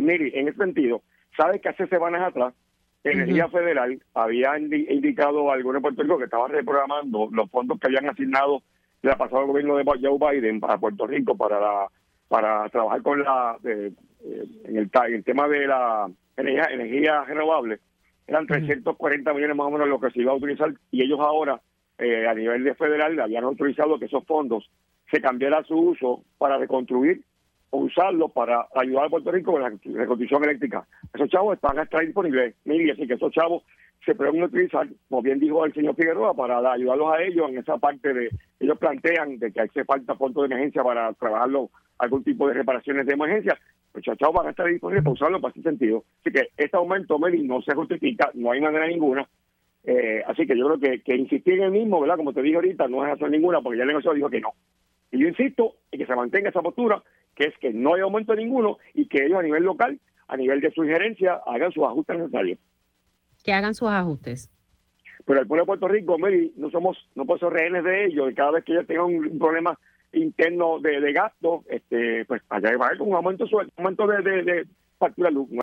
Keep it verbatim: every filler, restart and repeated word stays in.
mire, en ese sentido, ¿sabes que hace semanas atrás Energía uh-huh. Federal había indi- indicado al gobierno de Puerto Rico que estaba reprogramando los fondos que habían asignado del pasado gobierno de Joe Biden para Puerto Rico para la, para trabajar con la eh, eh, en el, en el tema de la energía, energía renovable? Eran trescientos cuarenta millones más o menos lo que se iba a utilizar, y ellos ahora eh, a nivel de federal habían autorizado que esos fondos se cambiara su uso para reconstruir o usarlo para ayudar a Puerto Rico con la reconstrucción eléctrica. Esos chavos están a estar disponibles, mire, así que esos chavos se pueden utilizar, como bien dijo el señor Figueroa, para ayudarlos a ellos en esa parte de, ellos plantean de que hace falta fondos de emergencia para trabajarlo, algún tipo de reparaciones de emergencia. Los chavos van a estar disponibles para usarlo para ese sentido. Así que este aumento, Meli, no se justifica, no hay manera ninguna. Eh, así que yo creo que, que insistir en el mismo, ¿verdad? Como te dije ahorita, no es hacer ninguna, porque ya el negocio dijo que no. Y yo insisto en que se mantenga esa postura, que es que no hay aumento ninguno y que ellos a nivel local, a nivel de su injerencia, hagan sus ajustes necesarios. Que hagan sus ajustes. Pero el pueblo de Puerto Rico, Mary, no somos, no podemos ser rehenes de ellos, y cada vez que ellos tengan un, un problema interno de, de gasto, este, pues allá va a haber un aumento, un aumento de, de, de factura luz.